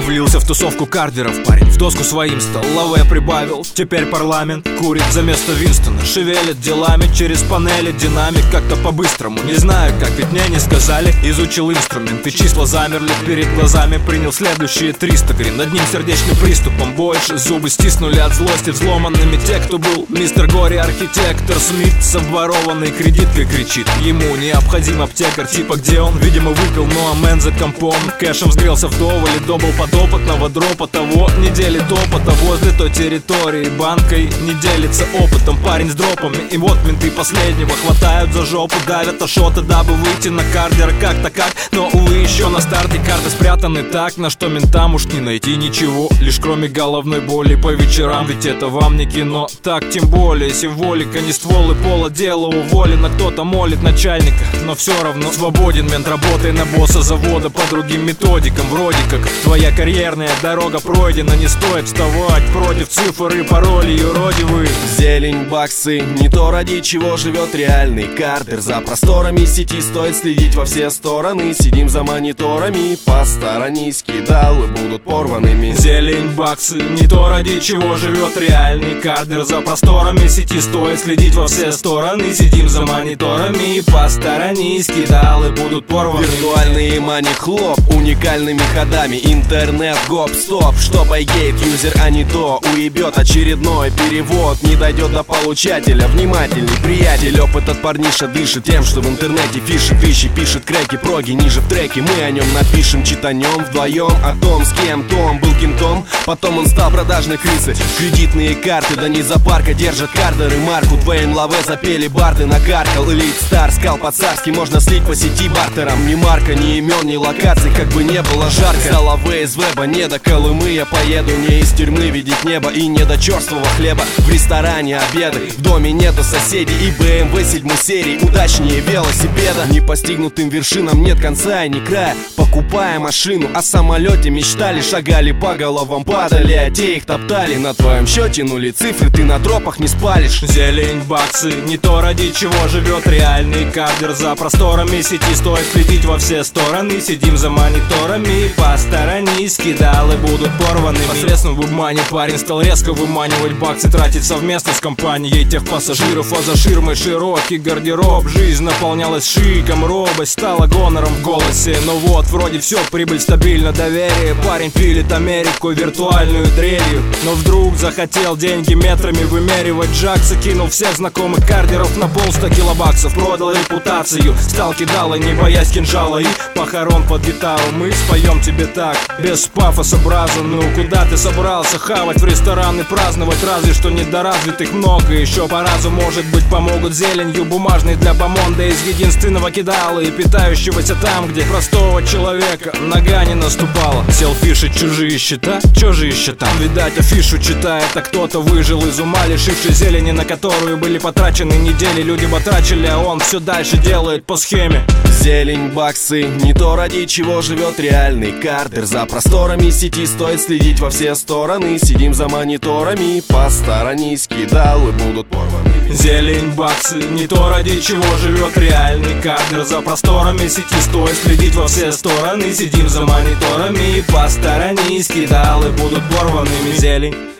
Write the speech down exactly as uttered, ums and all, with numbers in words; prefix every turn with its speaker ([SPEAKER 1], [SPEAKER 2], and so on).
[SPEAKER 1] Влился в тусовку кардеров парень, в доску своим стал лаве прибавил. Теперь парламент курит за место Винстона, шевелит делами через панели, динамик как-то по-быстрому. Не знаю как, ведь мне не сказали. Изучил инструменты, числа замерли перед глазами. Принял следующие триста грин, над ним сердечным приступом больше. Зубы стиснули от злости взломанными те, кто был мистер Горе, архитектор Смит с обворованной кредиткой кричит. Ему необходим аптекарь, типа где он, видимо выпил, ну а мэн за компом кэшем взгрелся вдоволь и добыл подопытного дропа того. Недели топота возле той территории, банкой не делится опытом парень с дропами. И вот менты последнего хватают за жопу, давят ашоты, дабы выйти на кардера как-то как. Но увы, еще на старте карты спрятаны так, на что ментам уж не найти ничего, лишь кроме головной боли по вечерам. Ведь это вам не кино, так тем более символика, не ствол и пола, дело уволено. Кто-то молит начальника, но все равно свободен мент, работай на босса завода по другим методикам. Вроде как твоя карьерная дорога пройдена, не стоит вставать против цифр и паролей юродивых.
[SPEAKER 2] Зелень, баксы, не то ради чего живет реальный кардер. За просторами сети стоит следить во все стороны. Сидим за мониторами, посторонись, кидалы будут порванными.
[SPEAKER 1] Зелень, баксы, не то ради чего живет реальный кардер. За просторами сети стоит следить во все стороны. Сидим за мониторами, посторонись, кидалы будут порваны.
[SPEAKER 2] Виртуальные мани хлоп, уникальными ходами. Интернет гоп-стоп, что байгейт юзер, а не то уебет очередной перевод. Не дойдет до получателя, внимательный приятель. Опыт от парниша дышит тем, что в интернете фиши тысячи пишет крэки, проги ниже в треке. Мы о нем напишем, читанем вдвоем о том, с кем Том был кентом. Потом он стал продажной крысой. Кредитные карты, да не зоопарка, держат кардеры марку. Твейн Лаве запели барды, накаркал Элит Стар, скал по-царски, можно слить по сети бартером. Ни марка, ни имен, ни локаций, как бы не было жарко. За Лаве из веба, не до Колымы я поеду, не из тюрьмы видеть небо и не до черствого хлеба. В ресторане обеды, в доме нету соседей и бэ эм вэ седьмой серии удачнее велосипеда. Непостигнутым вершинам нет конца и ни края. Покупая машину, о самолете мечтали, шагали по головам, падали, а те их топтали. На твоем счете нули цифры, ты на тропах не спалишь.
[SPEAKER 1] Зелень, баксы, не то ради чего живет реальный кардер. За просторами сети стоит следить во все стороны. Сидим за мониторами, посторонись, кидалы будут порванными. Посредством вебмани парень стал резко выманивать баксы, тратить совместно с компанией тех пассажиров. А за ширмой широкий гардероб, жизнь наполнялась шиком, робость стала гонором в голосе. Но вот вроде все, прибыль стабильно, доверие. Парень пилит Америку виртуальную дрелью, но вдруг захотел деньги метрами вымеривать. Джакса кинул всех знакомых кардеров на полста килобаксов, продал репутацию, стал кидалой, не боясь кинжала и похорон под гитару. Мы споем тебе так, без пафоса браза. Ну куда ты собрался хавать в рестораны, праздновать? Разве что недоразвитых много, еще по разу может быть помогут зеленью бумажной для бомонда из единственного кидала и питающегося там, где простого человека нога не наступала. Сел фишить чужие счета, чё же еще там? Видать афишу читает, а кто-то выжил из ума, лишивший зелени, на которую были потрачены недели. Люди батрачили, а он все дальше делает по схеме.
[SPEAKER 2] Зелень, баксы, не то ради чего живет реальный кардер. За просторами сети стоит следить во все стороны. Сидим за мониторами, посторонись, кидалы будут порванными.
[SPEAKER 1] Зелень, баксы, не то ради чего живет реальный кардер. За просторами сети стоит следить во все стороны. Сидим за мониторами, посторонись, кидалы будут порванными. Зелень.